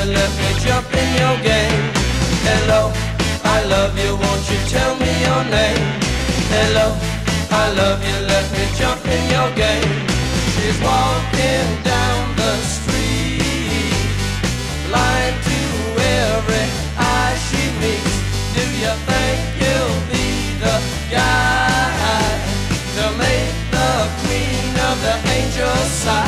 you let me jump in your game. Hello, I love you, won't you tell me your name? Hello, I love you, let me jump in your game. She's walking down the street, blind to every eye she meets. Do you think you'll be the guy to make the queen of the angel sigh?